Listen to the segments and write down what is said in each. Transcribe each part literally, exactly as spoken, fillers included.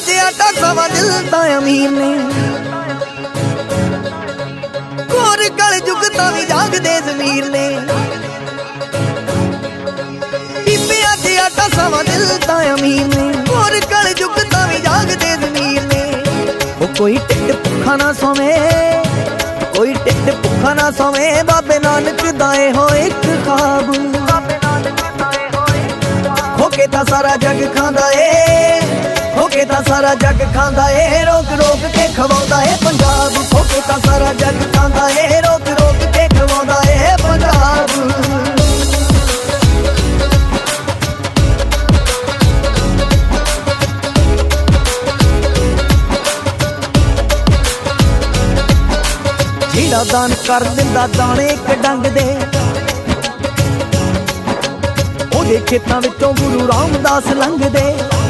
च आटा सवा दिल दा अमीर ने घोर कल जुग तां वी जागदे ज़मीर ने बीबियां च आटा सवा दिल दा अमीर ने घोर कल जुग तां वी जागदे ज़मीर ने ओ कोई टिड भुखा ना सोवे कोई टिड भुखा ना सोवे बाबे नानक दा हो एक ख्वाब होके तां सारा जग खांदा ए होके तां सारा जग खांदा ए रोक रोक के खवाउंदा ए पंजाब होके तां सारा जग खांदा ए रोक रोक के खवाउंदा ए पंजाब जीड़ा दान कर दिंदा दाने इक डंग दे ओदे खेतां विचों गुरु रामदास लंघदे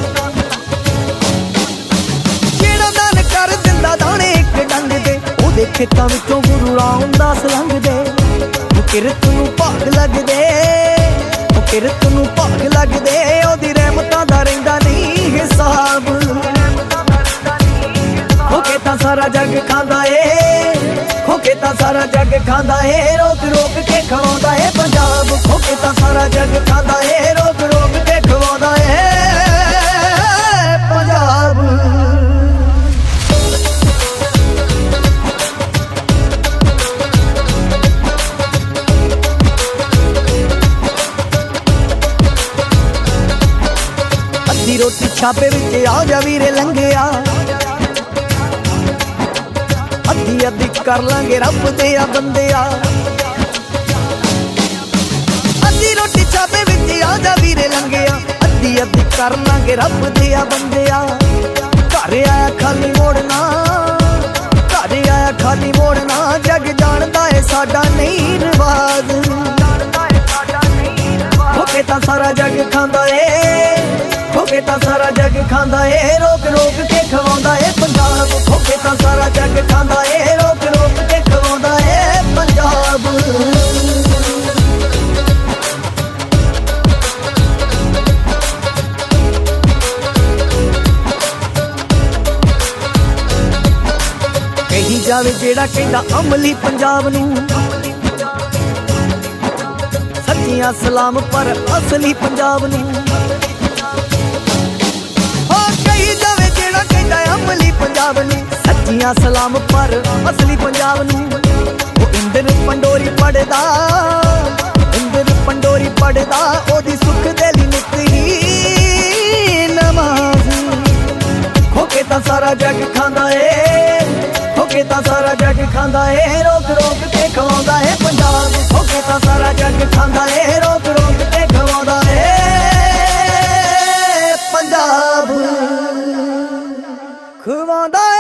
दाने एक डंग दे ओदे खेतां विचों गुरु रामदास लंघदे किरत नूं भाग लगदे किरत नूं भाग लगदे ओदी रहमतां दा रहिंदा नहीं हिसाब होके तां सारा जग खांदा ए होके तां सारा जग खांदा ए रोक रोक के खवाउंदा ए पंजाब होके तां सारा जग खांदा ए रोक रोक के खवाउंदा ए पंजाब रोटी छापे विच आ जा वीरे लंघिया अद्धी अद्धी कर लांगे रब दे आ बंदिया अद्धी रोटी छापे विच आ जा वीरे लंघिया अद्धी अद्धी कर लांगे रब दे आ बंदिया घर आया खाली मोड़ना घर आया खाली मोड़ना जग जानदा है साडा नहीं रिवाज होके तां सारा जग खांदा ए होके तां सारा जग खांदा ए रोक रोक के खवाउंदा ए पंजाब होके तां सारा जग खांदा ए रोक रोक के खवाउंदा ए पंजाब कही जावे जेड़ा कहंदा अमली पंजाब नूं सच्चियां सलाम पर असली पंजाब नूं अमली पंजाब नूं सच्चियां सलाम पर असली पंजाब नूं ओ इंद्र पंडोरी पढ़दा इंद्र पंडोरी पढ़दा ओदी सुख देली नित ही नमाज होके तां सारा जग खांदा ए होके तां सारा जग खांदा ए रोक रोक के खवाउंदा ए पंजाब होके तां सारा जग खांदा ए रोक रोक के खवाउंदा ए पंजाब खवाउंदा